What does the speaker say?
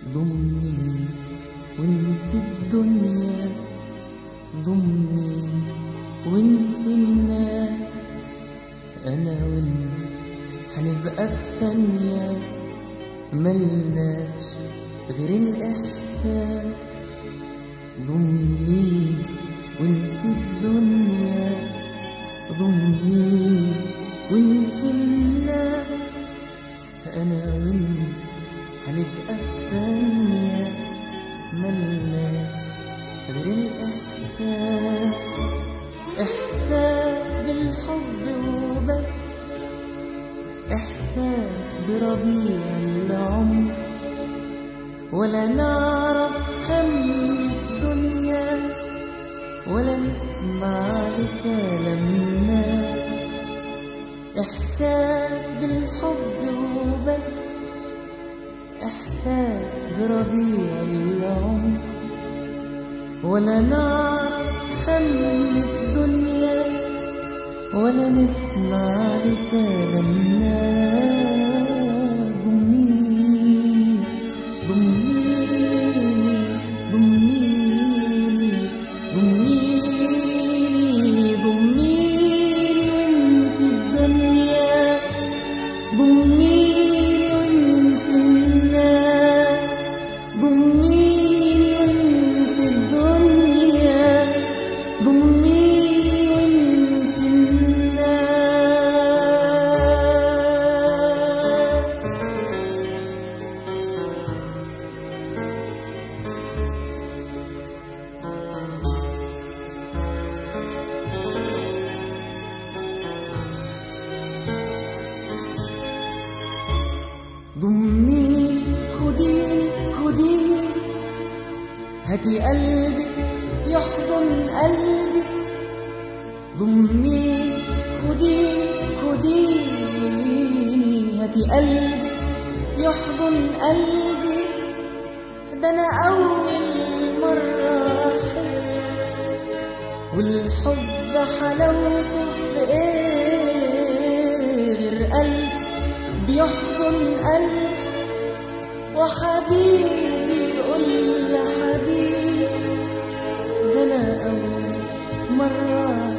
ضمني وانسي الدنيا، ضمني وانسي الناس. انا وانت هنبقى في ثانية ملناش غير الاحساس. ضمني وانسي الدنيا، ضمني وانسي الناس. انا وانت هنبقى في ثانية ملناش غير الاحساس. احساس بالحب وبس، احساس بربيع العمر. ولا نعرف هم في دنيا، ولا نسمع لكلام الناس. احساس بالحب وبس، احساس بربيع العمر. ولا نعرف هم في دنيا، ولا نسمع لكلام الناس. ضمنيني ضمنيني ضمنيني ضمنيني ضمنيني وانسي الدنيا، ضمنيني وانسي الناس. ضمنيني وانسي الدنيا، ضمنيني وانسي ضمنيني. خديني خديني، هاتي قلبك يحضن قلبي. ضمنيني خديني خديني، هاتي قلبك يحضن قلبي. ده انا اول مرة احس، والحب حلاوته في ايه غير قلب بيحضن قلب. وحبيبي يقول لحبيبي، ده انا اول مرة